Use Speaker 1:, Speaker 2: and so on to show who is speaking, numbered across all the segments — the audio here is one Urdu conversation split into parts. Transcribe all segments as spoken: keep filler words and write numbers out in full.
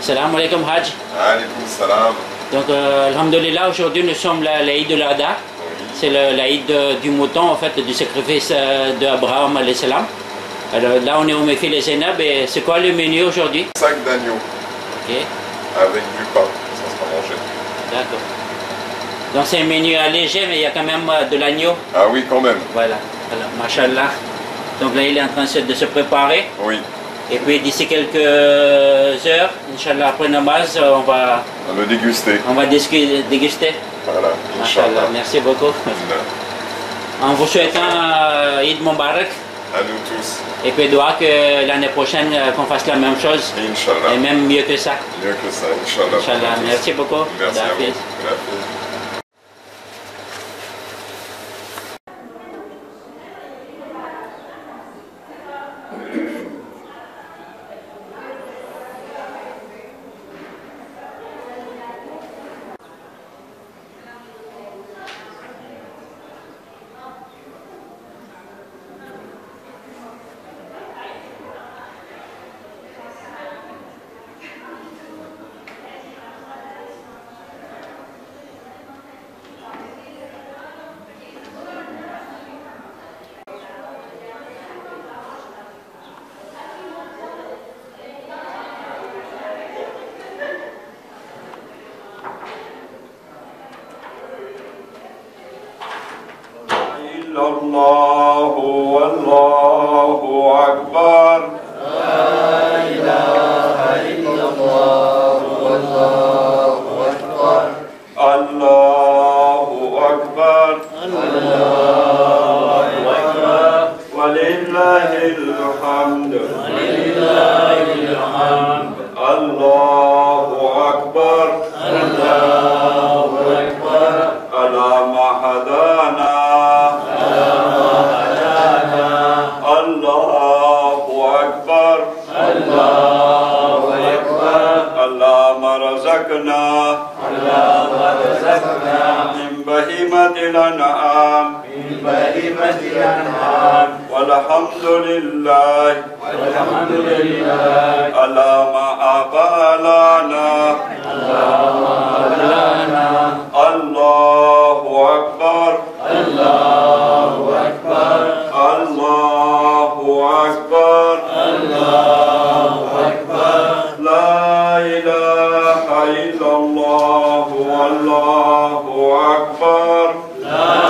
Speaker 1: Salam alaikum Hajj.
Speaker 2: Alaikum salam.
Speaker 1: Donc euh, alhamdulillah, aujourd'hui nous sommes l'Aïd de l'Adha. C'est l'Aïd du mouton, en fait, du sacrifice d'Abraham alayhi salam. Alors là on est au Mefil et Zainab et c'est quoi le menu aujourd'hui?
Speaker 2: Sac d'agneau.
Speaker 1: Ok.
Speaker 2: Avec du pain, ça sera mangé.
Speaker 1: D'accord. Donc c'est un menu allégé mais il y a quand même de l'agneau.
Speaker 2: Ah oui, quand même.
Speaker 1: Voilà, voilà, mashallah. Donc là il est en train de se préparer.
Speaker 2: Oui.
Speaker 1: Et puis d'ici quelques heures, Inch'Allah, après namaz, on va,
Speaker 2: On va le déguster.
Speaker 1: on va déguster.
Speaker 2: Voilà,
Speaker 1: Inch'Allah,
Speaker 2: Inch'Allah.
Speaker 1: merci beaucoup. En vous souhaitant euh, Eid Mubarak.
Speaker 2: À nous tous.
Speaker 1: Et puis doit que l'année prochaine euh, qu'on fasse la même chose.
Speaker 2: Inch'Allah.
Speaker 1: Et même mieux que ça.
Speaker 2: Mieux que ça, Inch'Allah.
Speaker 1: Inch'Allah, merci beaucoup.
Speaker 2: Merci à vous.
Speaker 1: Hafiz.
Speaker 2: Merci.
Speaker 3: الله والله أكبر.
Speaker 4: لا إله إلا الله والله أكبر.
Speaker 3: الله أكبر.
Speaker 4: الله أكبر.
Speaker 3: ولله الحمد.
Speaker 4: ولله الحمد.
Speaker 3: الله أكبر.
Speaker 4: الله أكبر.
Speaker 3: على ما هدانا. الله أكبر.
Speaker 4: الله أكبر.
Speaker 3: اللهم رزقنا.
Speaker 4: اللهم رزقنا
Speaker 3: من بهيمة الأنعام.
Speaker 4: من بهيمة الأنعام.
Speaker 3: والحمد لله.
Speaker 4: والحمد لله.
Speaker 3: على ما أبالانا.
Speaker 4: اللهم أبلانا.
Speaker 3: الله أكبر.
Speaker 4: الله أكبر.
Speaker 3: الله أكبر.
Speaker 4: الله أكبر.
Speaker 3: لا إله إلا الله والله أكبر.
Speaker 4: لا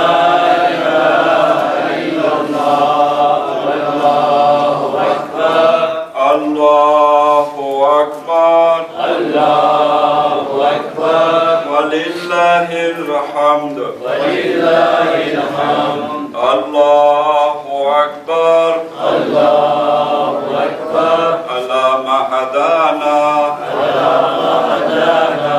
Speaker 4: إله إلا الله والله أكبر.
Speaker 3: الله أكبر.
Speaker 4: الله أكبر.
Speaker 3: ولله الحمد.
Speaker 4: ولله الحمد.
Speaker 3: الله أكبر.
Speaker 4: الله أكبر.
Speaker 3: على ما هدانا.
Speaker 4: على ما هدانا.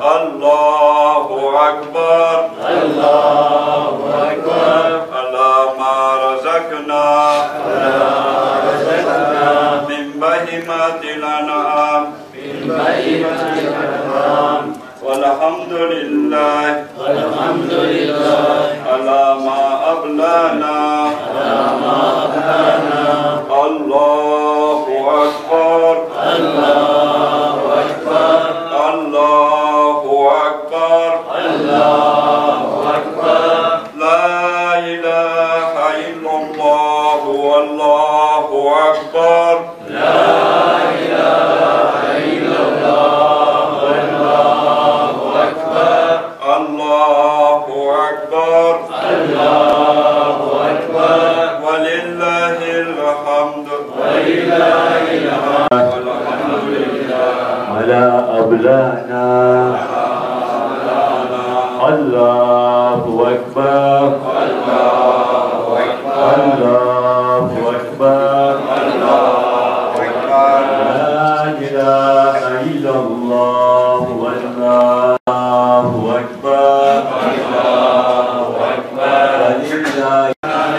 Speaker 3: الله أكبر.
Speaker 4: الله أكبر.
Speaker 3: على ما رزقنا.
Speaker 4: على ما رزقنا.
Speaker 3: من بهيمة الأنعام.
Speaker 4: من بهيمة الأنعام.
Speaker 3: والحمد لله.
Speaker 4: والحمد لله.
Speaker 3: على ما أبلانا.
Speaker 4: على ما أبلانا.
Speaker 3: الله أكبر.
Speaker 4: الله أكبر.
Speaker 3: الله أكبر.
Speaker 4: الله أكبر.
Speaker 3: لا إله إلا الله والله أكبر.
Speaker 4: لا إله إلا الله والله أكبر.
Speaker 3: الله أكبر.
Speaker 4: الله أكبر.
Speaker 3: ولله الحمد.
Speaker 4: ولله الحمد.
Speaker 3: والحمد لله.
Speaker 5: على أبلانا. الله أكبر.
Speaker 3: الله أكبر.
Speaker 5: الله أكبر.
Speaker 3: الله أكبر.
Speaker 5: لا إله إلا الله والله أكبر.
Speaker 4: الله أكبر.
Speaker 5: ولله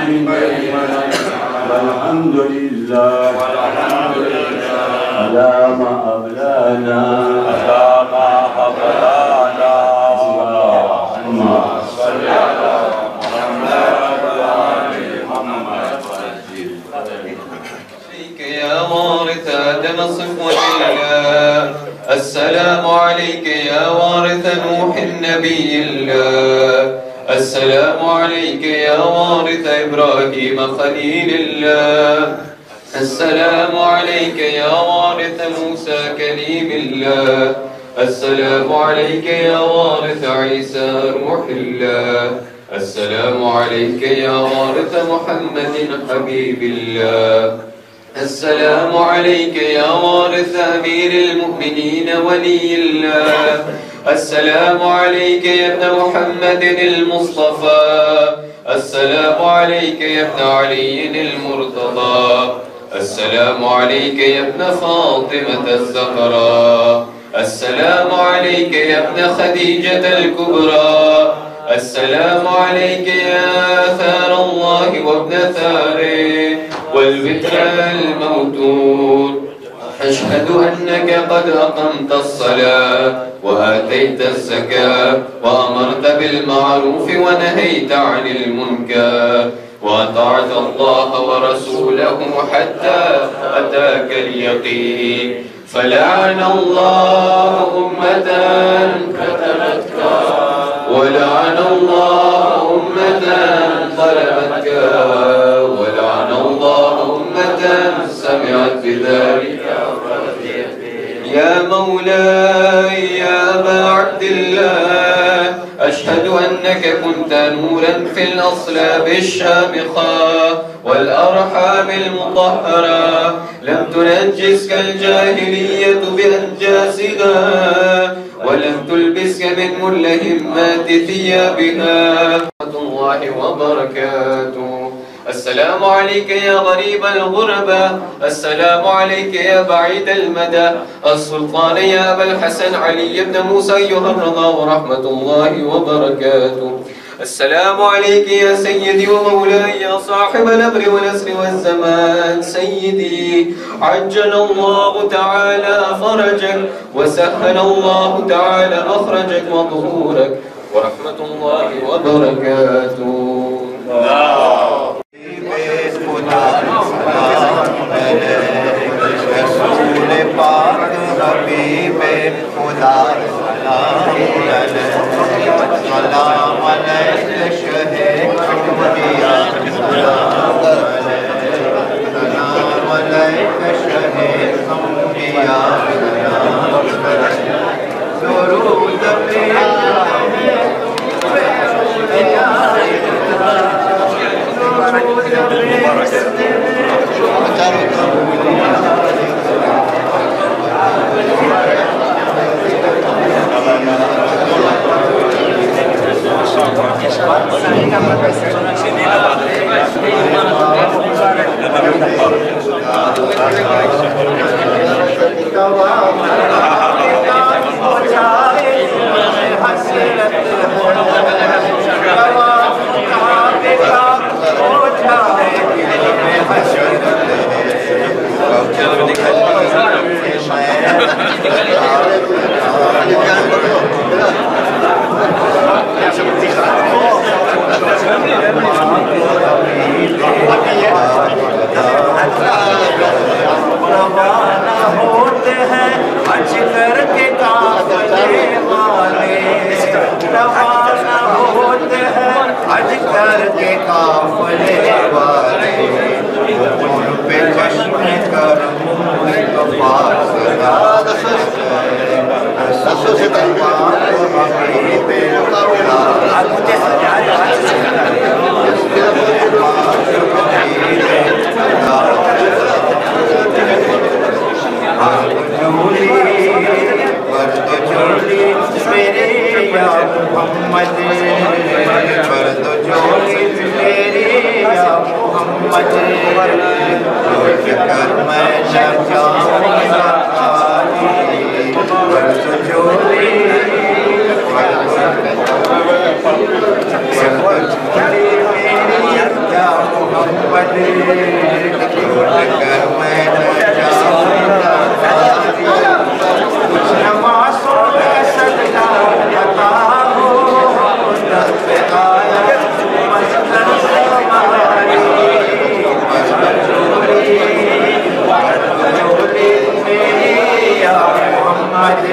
Speaker 5: والحمد لله.
Speaker 3: والحمد لله.
Speaker 5: على ما أبلانا.
Speaker 3: على ما أبلانا.
Speaker 5: اللهم
Speaker 3: صل على محمد وآل محمد.
Speaker 6: فيك يا وارث آدم صفوة الله السلام عليك يا وارث نوح النبي الله. السلام عليك يا وارث إبراهيم خليل الله. السلام عليك يا وارث موسى كليم الله. السلام عليك يا وارث عيسى روح الله. السلام عليك يا وارث محمد حبيب الله. السلام عليك يا وارث أمير المؤمنين ولي الله. السلام عليك يا ابن محمد المصطفى. السلام عليك يا ابن علي المرتضى. السلام عليك يا ابن فاطمة الزهراء. السلام عليك يا ابن خديجة الكبرى. السلام عليك يا ثار الله وابن ثاره والوتر الموتور. أشهد أنك قد أقمت الصلاة وآتيت الزكاة وأمرت بالمعروف ونهيت عن المنكر وأطعت الله ورسوله حتى أتاك اليقين. فلعن الله أمة كتبتك ولعن الله أمة ظلمتك ولعن الله أمة سمعت بذلك. يا مولاي يا أبا عبد الله أشهد أنك كنت نورا في الأصلاب الشامخة والأرحام المطهرة لم تنجسك الجاهلية بأنجاسها ولم تلبسك من ملهمات ثيابها. ورحمة الله وبركاته. السلام عليك يا غريب الغربة. السلام عليك يا بعيد المدى. السلطان يا أبا الحسن علي بن موسى أيها الرضا ورحمة الله وبركاته. السلام عليك يا سيدي ومولاي يا صاحب الأمر والأسر والزمان. سيدي عجل الله تعالى فرجك وسهل الله تعالى مخرجك وظهورك ورحمة الله وبركاته.
Speaker 4: Muhammad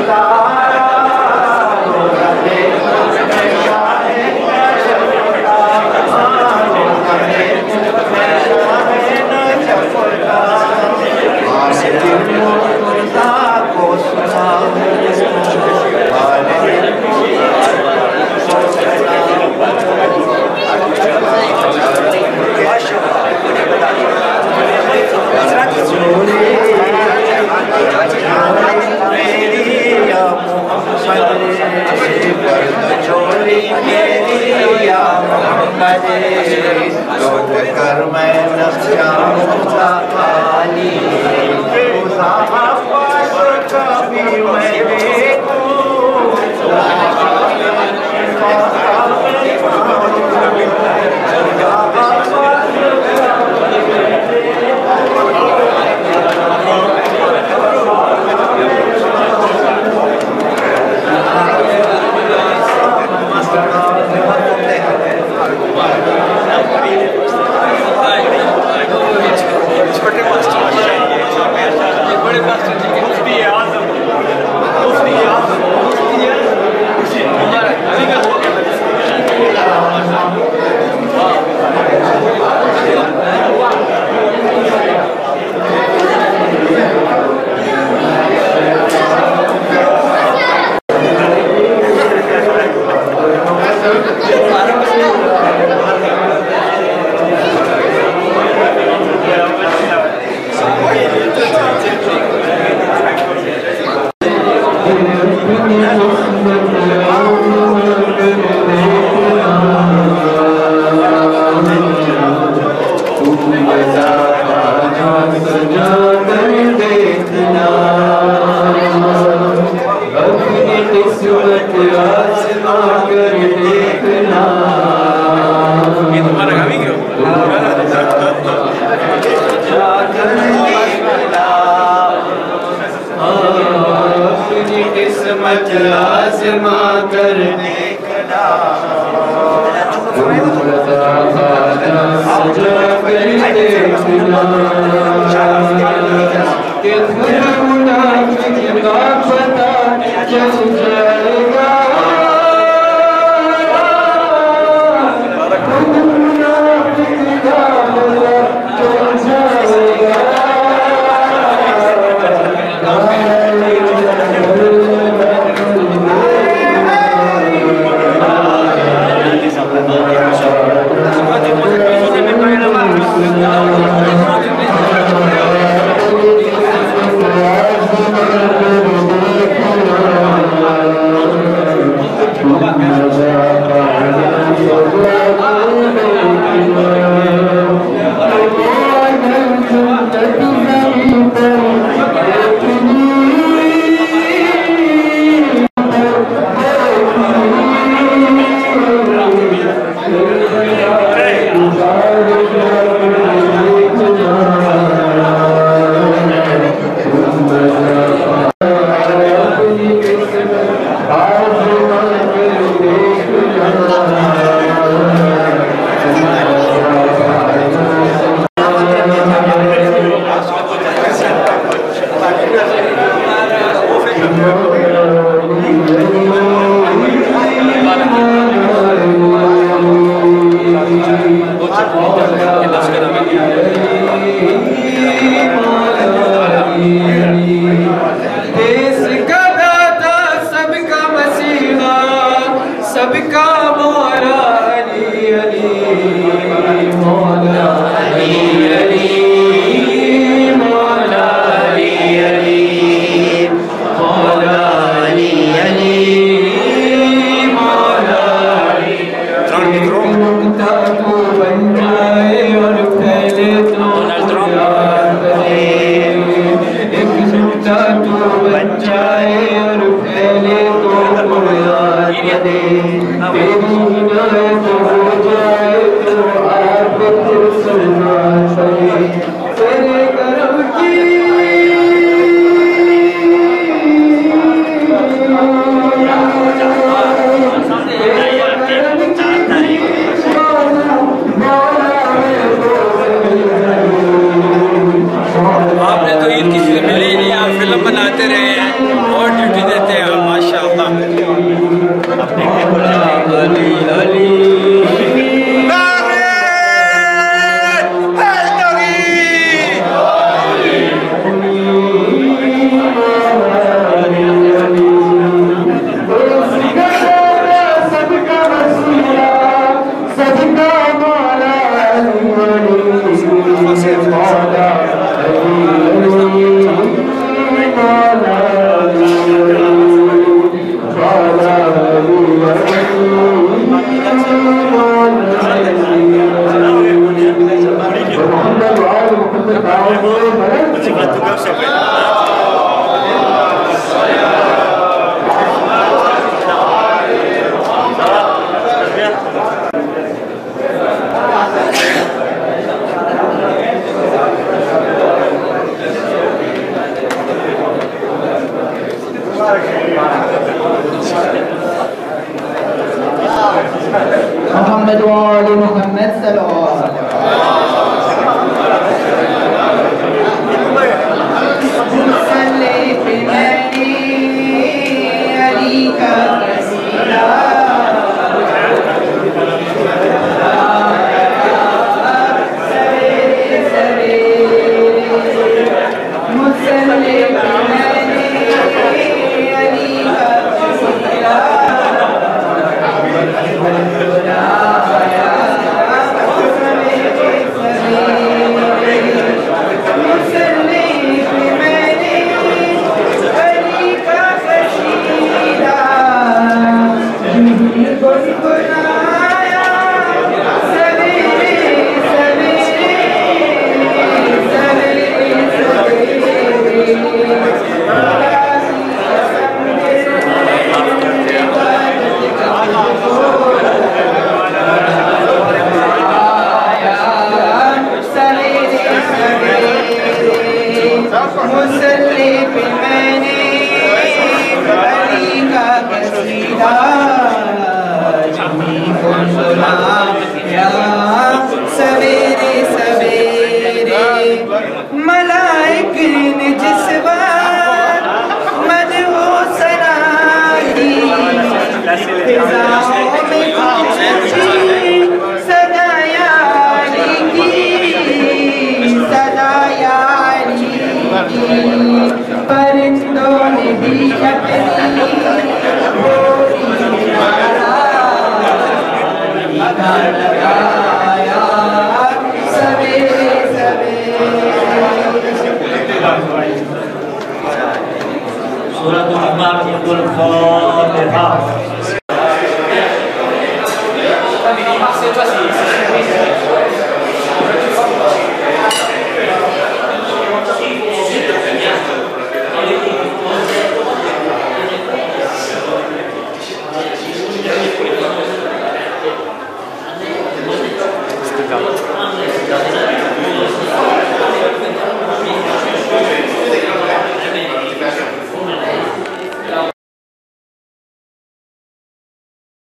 Speaker 4: Thank you.
Speaker 7: محمد وآل محمد صلوات صلي في المهدي عليك رسيلا मलाइक ने जिस बार मदहो सनाई फिजाओं में सदाया की सदाया परिंदों ने भी अपनी लगाया सवेरे
Speaker 4: Suratul Al-Fatihah.
Speaker 6: Cette fois-ci.